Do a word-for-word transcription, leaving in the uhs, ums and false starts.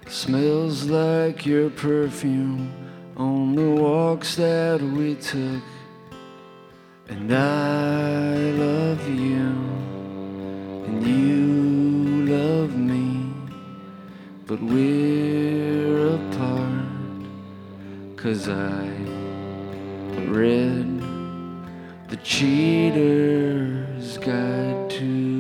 Smells like your perfume on the walks that we took. And I love you, and you love me, but we're apart, 'cause I read The Cheater's Guide to